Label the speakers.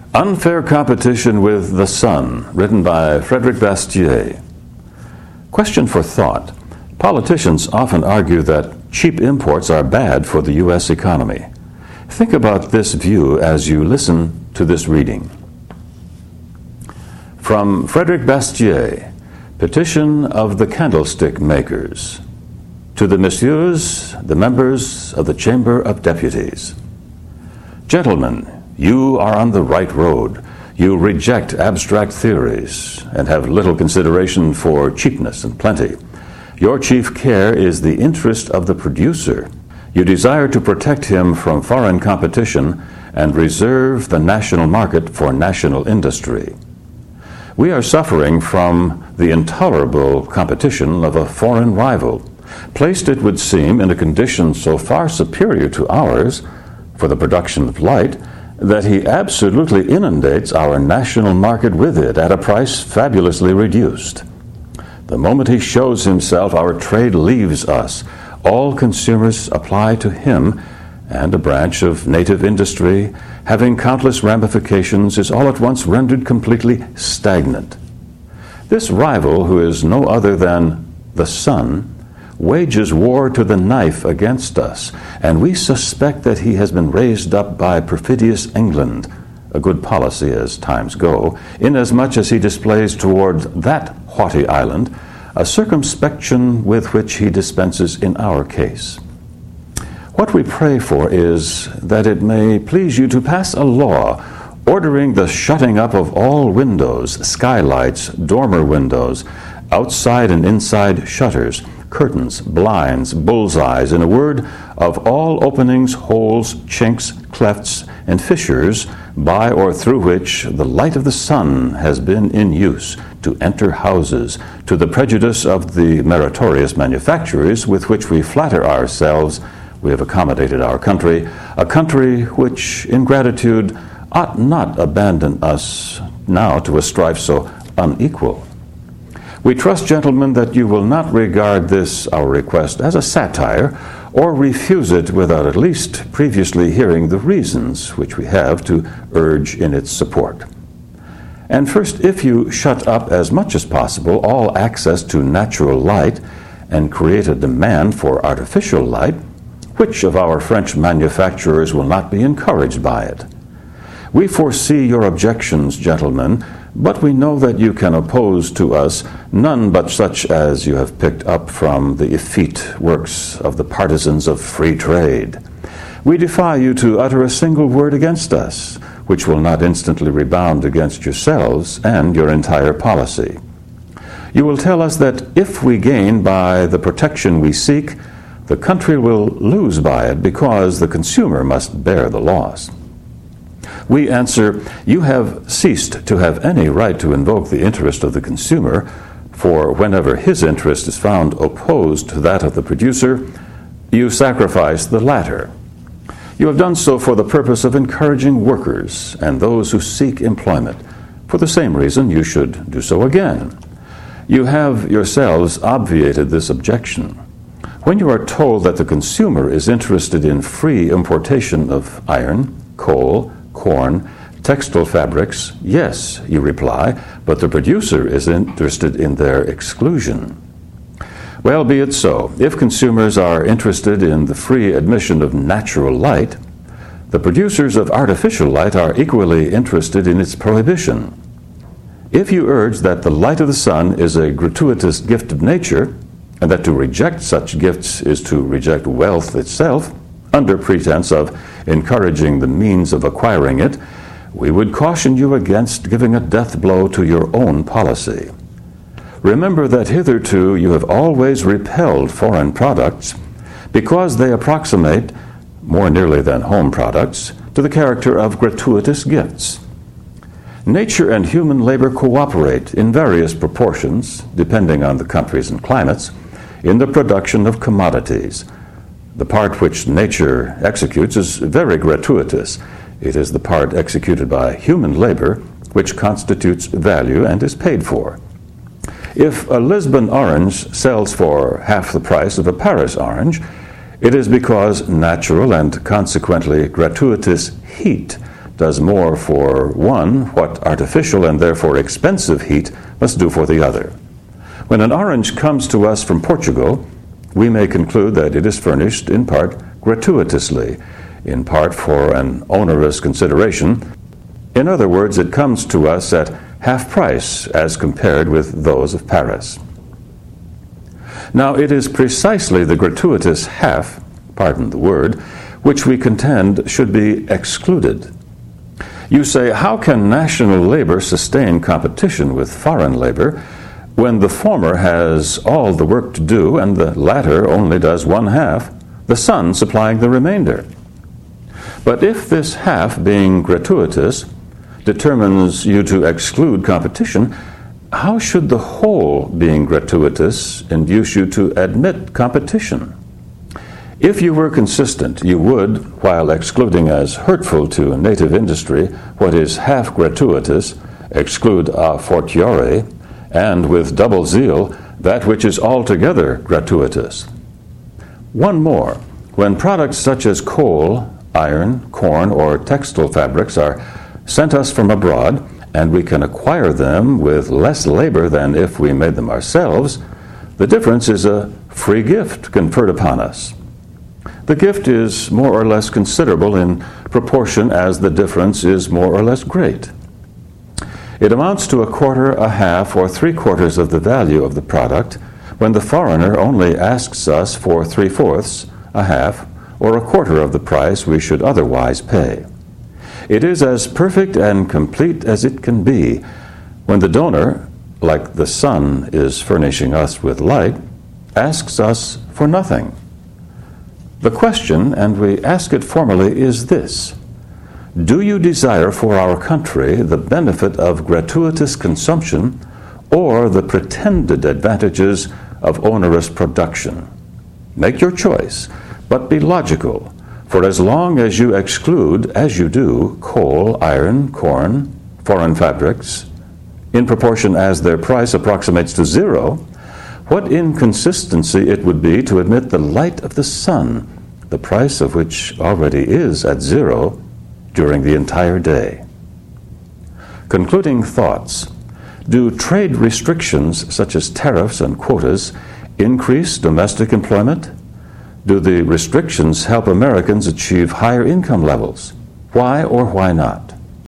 Speaker 1: Unfair Competition with the Sun, written by Frederic Bastiat. Question for thought. Politicians often argue that cheap imports are bad for the U.S. economy. Think about this view as you listen to this reading. From Frederic Bastiat, Petition of the Candlestick Makers. To the Messieurs, the members of the Chamber of Deputies. Gentlemen, you are on the right road. You reject abstract theories and have little consideration for cheapness and plenty. Your chief care is the interest of the producer. You desire to protect him from foreign competition and reserve the national market for national industry. We are suffering from the intolerable competition of a foreign rival, placed, it would seem, in a condition so far superior to ours for the production of light that he absolutely inundates our national market with it at a price fabulously reduced. The moment he shows himself, our trade leaves us. All consumers apply to him, and a branch of native industry, having countless ramifications, is all at once rendered completely stagnant. This rival, who is no other than the sun, wages war to the knife against us, and we suspect that he has been raised up by perfidious England, a good policy as times go, inasmuch as he displays toward that haughty island a circumspection with which he dispenses in our case. What we pray for is that it may please you to pass a law ordering the shutting up of all windows, skylights, dormer windows, outside and inside shutters, curtains, blinds, bullseyes, in a word, of all openings, holes, chinks, clefts, and fissures, by or through which the light of the sun has been in use to enter houses, to the prejudice of the meritorious manufacturers with which we flatter ourselves we have accommodated our country, a country which, in gratitude, ought not abandon us now to a strife so unequal. We trust, gentlemen, that you will not regard this, our request, as a satire, or refuse it without at least previously hearing the reasons which we have to urge in its support. And first, if you shut up as much as possible all access to natural light and create a demand for artificial light, which of our French manufacturers will not be encouraged by it? We foresee your objections, gentlemen, but we know that you can oppose to us none but such as you have picked up from the effete works of the partisans of free trade. We defy you to utter a single word against us, which will not instantly rebound against yourselves and your entire policy. You will tell us that if we gain by the protection we seek, the country will lose by it because the consumer must bear the loss. We answer, you have ceased to have any right to invoke the interest of the consumer, for whenever his interest is found opposed to that of the producer, you sacrifice the latter. You have done so for the purpose of encouraging workers and those who seek employment. For the same reason, you should do so again. You have yourselves obviated this objection. When you are told that the consumer is interested in free importation of iron, coal, corn, textile fabrics, yes, you reply, but the producer is interested in their exclusion. Well, be it so. If consumers are interested in the free admission of natural light, the producers of artificial light are equally interested in its prohibition. If you urge that the light of the sun is a gratuitous gift of nature, and that to reject such gifts is to reject wealth itself, under pretense of encouraging the means of acquiring it, we would caution you against giving a death blow to your own policy. Remember that hitherto you have always repelled foreign products because they approximate, more nearly than home products, to the character of gratuitous gifts. Nature and human labor cooperate in various proportions, depending on the countries and climates, in the production of commodities. The part which nature executes is very gratuitous. It is the part executed by human labor which constitutes value and is paid for. If a Lisbon orange sells for half the price of a Paris orange, it is because natural and consequently gratuitous heat does more for one what artificial and therefore expensive heat must do for the other. When an orange comes to us from Portugal, we may conclude that it is furnished in part gratuitously, in part for an onerous consideration. In other words, it comes to us at half price as compared with those of Paris. Now, it is precisely the gratuitous half, pardon the word, which we contend should be excluded. You say, how can national labor sustain competition with foreign labor when the former has all the work to do and the latter only does one half, the sun supplying the remainder? But if this half, being gratuitous, determines you to exclude competition, how should the whole, being gratuitous, induce you to admit competition? If you were consistent, you would, while excluding as hurtful to native industry what is half gratuitous, exclude a fortiori, and with double zeal that which is altogether gratuitous. One more. When products such as coal, iron, corn, or textile fabrics are sent us from abroad, and we can acquire them with less labor than if we made them ourselves, the difference is a free gift conferred upon us. The gift is more or less considerable in proportion as the difference is more or less great. It amounts to a quarter, a half, or three-quarters of the value of the product when the foreigner only asks us for three-fourths, a half, or a quarter of the price we should otherwise pay. It is as perfect and complete as it can be when the donor, like the sun is furnishing us with light, asks us for nothing. The question, and we ask it formally, is this: do you desire for our country the benefit of gratuitous consumption or the pretended advantages of onerous production? Make your choice, but be logical, for as long as you exclude, as you do, coal, iron, corn, foreign fabrics, in proportion as their price approximates to zero, what inconsistency it would be to admit the light of the sun, the price of which already is at zero, during the entire day. Concluding thoughts. Do trade restrictions such as tariffs and quotas increase domestic employment? Do the restrictions help Americans achieve higher income levels? Why or why not?